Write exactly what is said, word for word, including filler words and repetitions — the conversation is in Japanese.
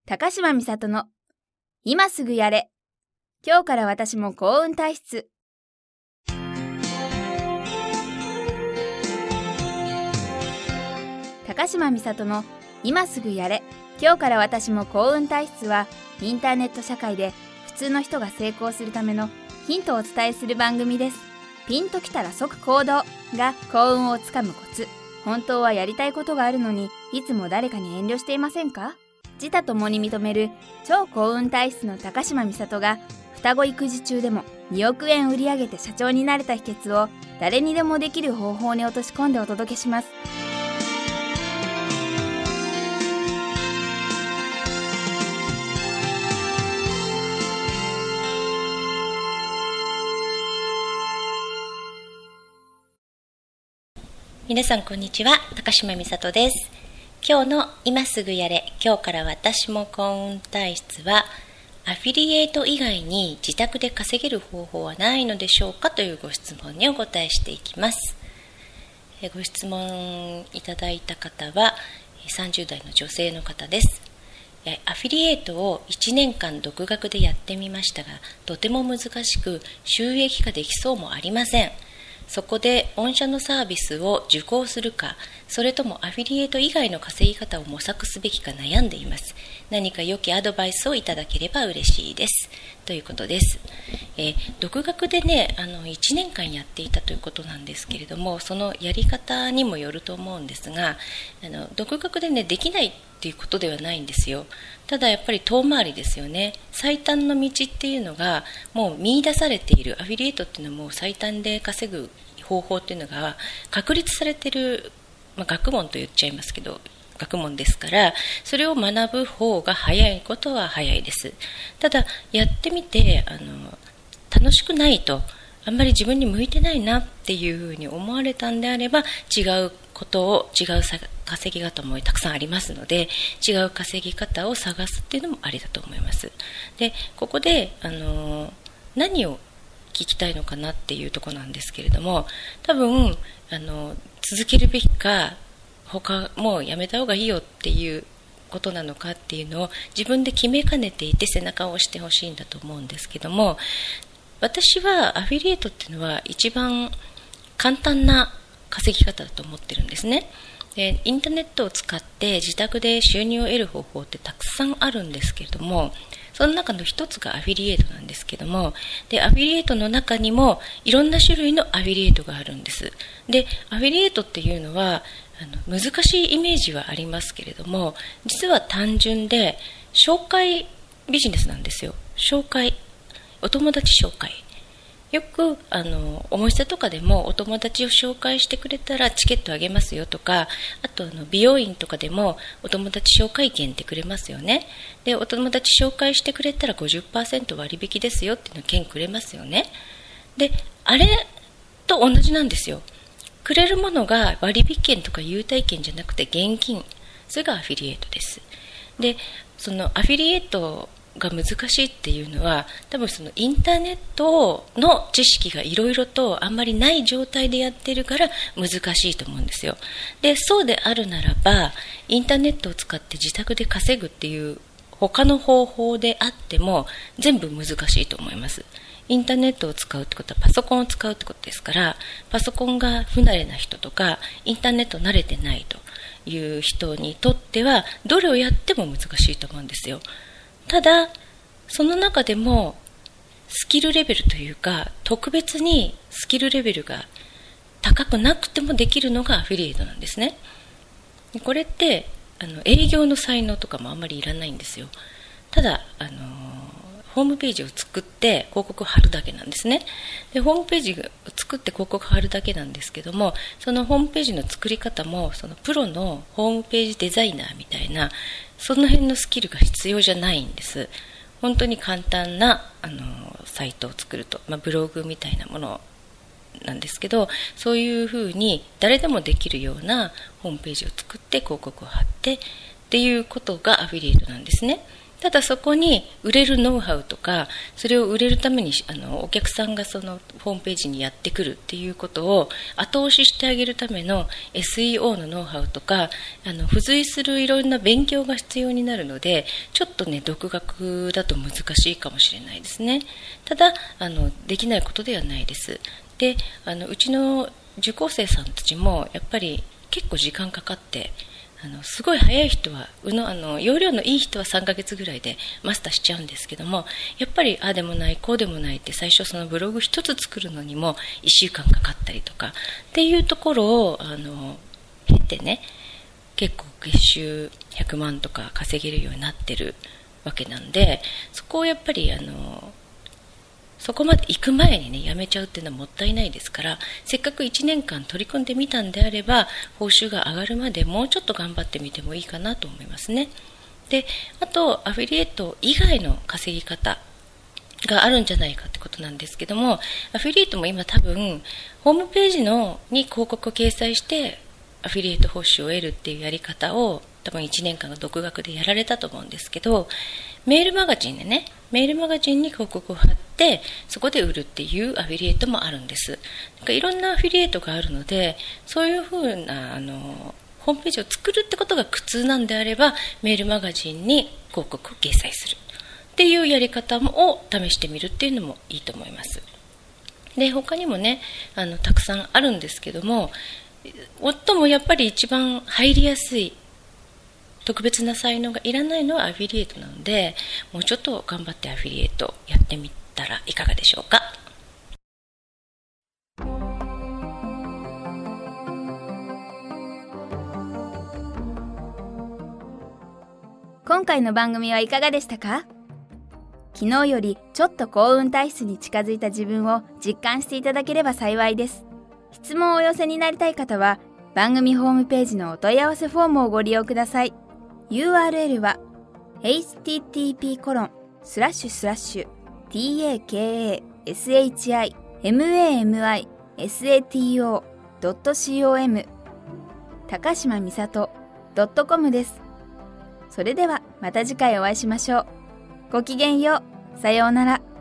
高島美里の今すぐやれ。今日から私も幸運体質。高島美里の今すぐやれ。今日から私も幸運体質は、インターネット社会で普通の人が成功するためのヒントをお伝えする番組です。ピンときたら即行動が幸運をつかむコツ。本当はやりたいことがあるのに、いつも誰かに遠慮していませんか？自他ともに認める超幸運体質の高島美里が、双子育児中でもにおくえん売り上げて社長になれた秘訣を誰にでもできる方法に落とし込んでお届けします。 皆さんこんにちは、高島美里です。今日の今すぐやれ、今日から私も幸運体質は、アフィリエイト以外に自宅で稼げる方法はないのでしょうかというご質問にお答えしていきます。ご質問いただいた方はさんじゅう代の女性の方です。アフィリエイトをいちねんかん独学でやってみましたが、とても難しく収益化できそうもありません。そこで御社のサービスを受講するか、それともアフィリエイト以外の稼ぎ方を模索すべきか悩んでいます。何か良きアドバイスをいただければ嬉しいです。ということです。えー、独学でね、あのいちねんかんやっていたということなんですけれども、そのやり方にもよると思うんですが、あの独学でね、できないっていうことではないんですよ。ただやっぱり遠回りですよね。最短の道っていうのがもう見出されている。アフィリエイトっていうのはもう最短で稼ぐ方法っていうのが確立されている、まあ、学問と言っちゃいますけど、学問ですから、それを学ぶ方が早いことは早いです。ただやってみてあの楽しくないと、あんまり自分に向いてないなっていうふうに思われたんであれば、違うことを、違う稼ぎ方もたくさんありますので、違う稼ぎ方を探すっていうのもありだと思います。で、ここであの何を聞きたいのかなっていうところなんですけれども、多分あの続けるべきか、他もうやめた方がいいよっていうことなのかっていうのを自分で決めかねていて、背中を押してほしいんだと思うんですけども、私はアフィリエイトっていうのは一番簡単な稼ぎ方だと思ってるんですね。で、インターネットを使って自宅で収入を得る方法ってたくさんあるんですけれども、その中の一つがアフィリエイトなんですけども、でアフィリエイトの中にもいろんな種類のアフィリエイトがあるんです。でアフィリエイトっていうのはあの難しいイメージはありますけれども、実は単純で紹介ビジネスなんですよ。紹介、お友達紹介。よくあのお店とかでもお友達を紹介してくれたらチケットあげますよとか、あとあの美容院とかでもお友達紹介券ってくれますよね。でお友達紹介してくれたら ごじゅっパーセント 割引ですよっていうの券くれますよね。であれと同じなんですよ。くれるものが割引券とか優待券じゃなくて現金、それがアフィリエイトです。でそのアフィリエイトが難しいっていうのは、多分そのインターネットの知識がいろいろとあんまりない状態でやってるから難しいと思うんですよ。でそうであるならば、インターネットを使って自宅で稼ぐっていう他の方法であっても全部難しいと思います。インターネットを使うってことはパソコンを使うってことですから、パソコンが不慣れな人とかインターネット慣れてないという人にとってはどれをやっても難しいと思うんですよ。ただその中でもスキルレベルというか、特別にスキルレベルが高くなくてもできるのがアフィリエイトなんですね。これってあの営業の才能とかもあんまりいらないんですよ。ただあのホームページを作って広告を貼るだけなんですね。でホームページを作って広告を貼るだけなんですけども、そのホームページの作り方もそのプロのホームページデザイナーみたいな、その辺のスキルが必要じゃないんです。本当に簡単なあのサイトを作ると、まあ、ブログみたいなものなんですけど、そういうふうに誰でもできるようなホームページを作って広告を貼って、 っていうことがアフィリエイトなんですね。ただそこに売れるノウハウとか、それを売れるためにあのお客さんがそのホームページにやってくるっていうことを後押ししてあげるための エスイーオー のノウハウとか、あの付随するいろんな勉強が必要になるので、ちょっとね独学だと難しいかもしれないですね。ただあのできないことではないです。で、あのうちの受講生さんたちもやっぱり結構時間かかって、あのすごい早い人はうのあの容量のいい人はさんかげつぐらいでマスターしちゃうんですけども、やっぱりああでもないこうでもないって最初そのブログ一つ作るのにもいっしゅうかんかかったりとかっていうところをあの経てね、結構月収ひゃくまんとか稼げるようになってるわけなんで、そこをやっぱりあのそこまで行く前にねやめちゃうっていうのはもったいないですから、せっかくいちねんかん取り組んでみたんであれば報酬が上がるまでもうちょっと頑張ってみてもいいかなと思いますね。で、あとアフィリエイト以外の稼ぎ方があるんじゃないかってことなんですけども、アフィリエイトも今多分ホームページのに広告を掲載してアフィリエイト報酬を得るっていうやり方を多分いちねんかんが独学でやられたと思うんですけど、メールマガジンでねメールマガジンに広告を貼ってそこで売るっていうアフィリエイトもあるんです。なんかいろんなアフィリエイトがあるので、そういうふうなあのホームページを作るってことが苦痛なんであればメールマガジンに広告を掲載するっていうやり方もを試してみるっていうのもいいと思います。で、他にもねあのたくさんあるんですけども、最もやっぱり一番入りやすい特別な才能がいらないのはアフィリエイトなので、もうちょっと頑張ってアフィリエイトやってみたらいかがでしょうか。 今回の番組はいかがでしたか？昨日よりちょっと幸運体質に近づいた自分を実感していただければ幸いです。質問をお寄せになりたい方は番組ホームページのお問い合わせフォームをご利用ください。ユーアールエル は エイチティーティーピーコロンスラッシュスラッシュタカシマミサト高島みさと .com です。それではまた次回お会いしましょう。ごきげんよう。さようなら。